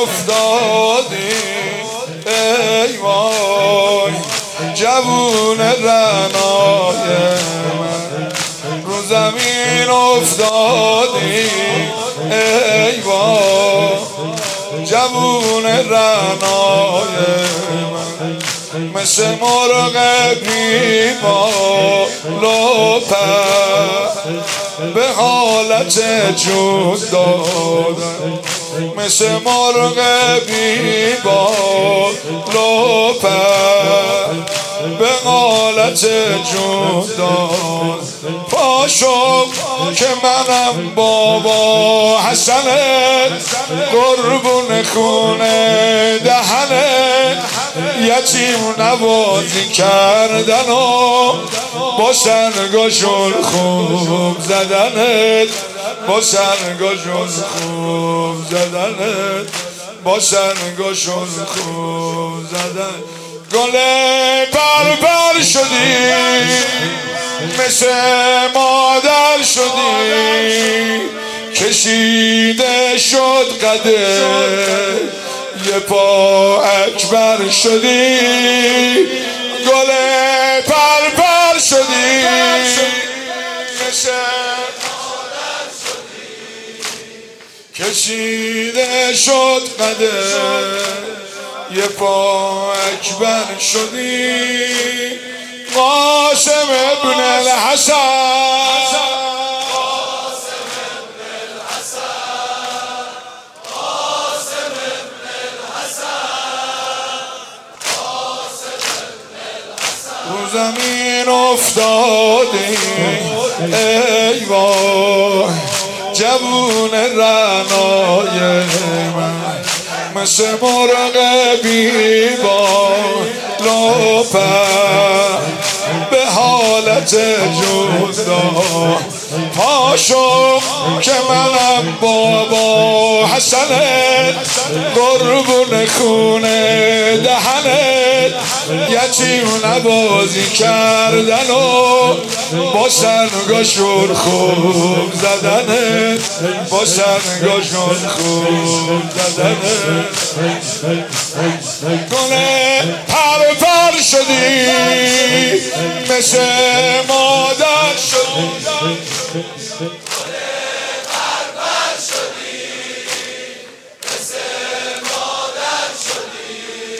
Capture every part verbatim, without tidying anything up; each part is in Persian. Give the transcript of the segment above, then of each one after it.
افتادی ای وای جوون رعنای من رو زمین افتادی ای وای جوون رعنای من مثل مرغ بیمار و پر به حالت جون دادن مثل مرغ بیمار و پر به حالت جون دادن پاشو که منم بابا حسنت قربون خونه دهنت یتیم نوازی کردن و با سنگاشون خوب زدنت با سنگاشون خوب زدنت با سنگاشون خوب زدن گل پر پر شدی مثل مادر شدی کشیده شد قده یه پا اکبر شدی گل پر پر شدی مثل مادر شدی کشیده شد قده یه پا اکبر شدی قاسم ابن الحسن قاسم ابن الحسن قاسم ابن الحسن قاسم ابن الحسن رو زمین افتادی ای وای جوون رعنای من مثل مرغ بیبال و پر به حالت جدا پاشو که منم بابا حسنت قربون خونه دهنت یتیم نوازی کردن و با سنگاشون خوب زدنت با سنگاشون خوب زدنت گله پر پر شدی مثل مادر شدی گله پر پر شدی مثل مادر شدی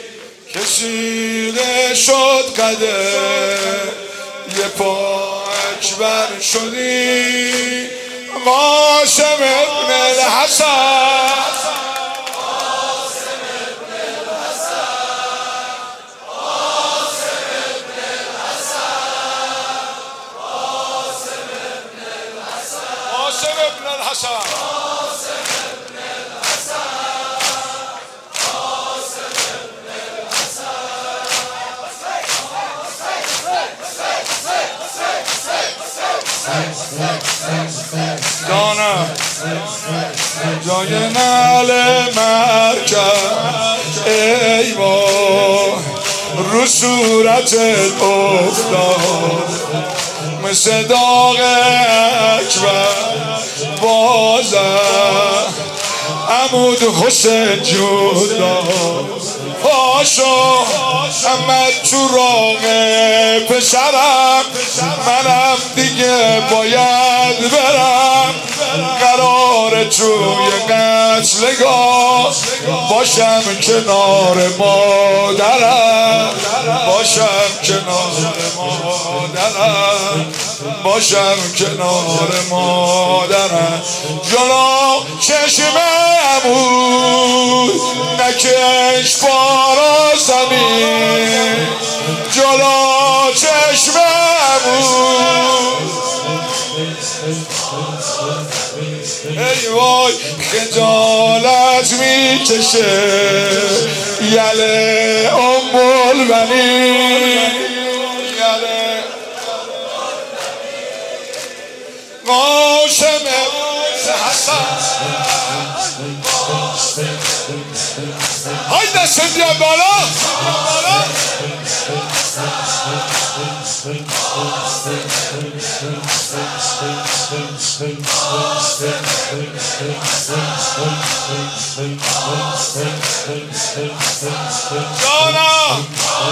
کشیده شد قده یه پا اکبر شدی قاسم ابن الحسن قاسم ابن الحسن قاسم ابن الحسن قاسم ابن الحسن دانه جای نعل مرکب ای وای رو صورتت افتاد مثل داغ اکبر بازم عمود حسین جدا پاشو امد تو راه پسرم منم دیگه باید برم قرار توی قتلگاه باشم کنار مادرم باشم کنار مادرم باشم کنار مادرم جلو چشم عمود نکش بارا زمین جلو چشم عمود ای وای خجالت میکشه یله ام البنین یله قاسم حسن های دست بیا بالا بالا جانم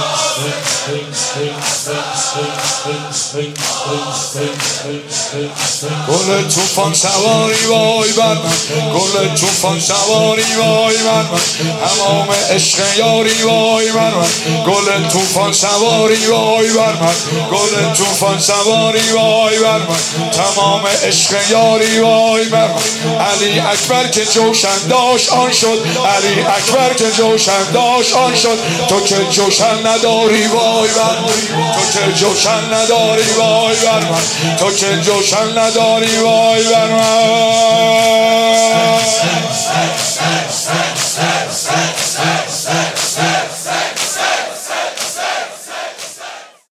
گل توفان سواری وای بر من، گل توفان سواری وای بر من، تمام عشق یاری وای بر من، گل توفان سواری وای بر من، گل توفان سواری وای بر من، تمام عشق یاری وای بر من. علی اکبر که جوشن داشت آن شد، علی اکبر که جوشن داشت آن شد، تو که جوشن نداری وای بر من، تو که جوشن نداری وای بر من، تو که جوشن نداری وای بر من.